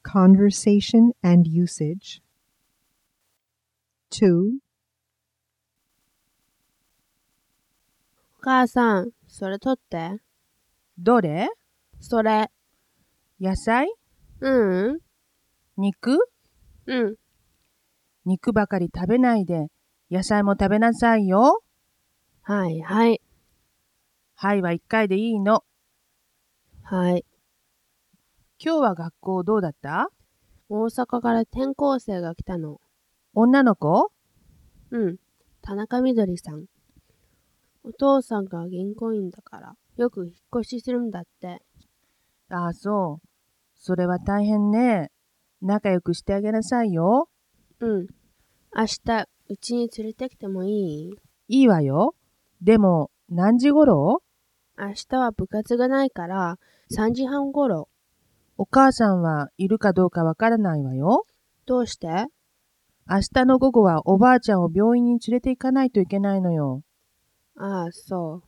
conversation and usage. 2. お母さん、それ取って。 どれ？ それ。 野菜？肉？肉ばかり食べないで、野菜も食べなさいよ。 はいはい。 はいは1回でいいの。 はい。 今日は学校どうだった？ 大阪から転校生が来たの。 女の子？ 田中みどりさん。お父さんが銀行員だから、よく引っ越しするんだって。 ああ、そう。それは大変ね。仲良くしてあげなさいよ。 明日、うちに連れてきてもいい？ いいわよ。でも、何時頃？ 明日は部活がないから、3時半頃。 お母さんはいるかどうかわからないわよ。 どうして？ 明日の午後はおばあちゃんを病院に連れて行かないといけないのよ。 ああ、そう。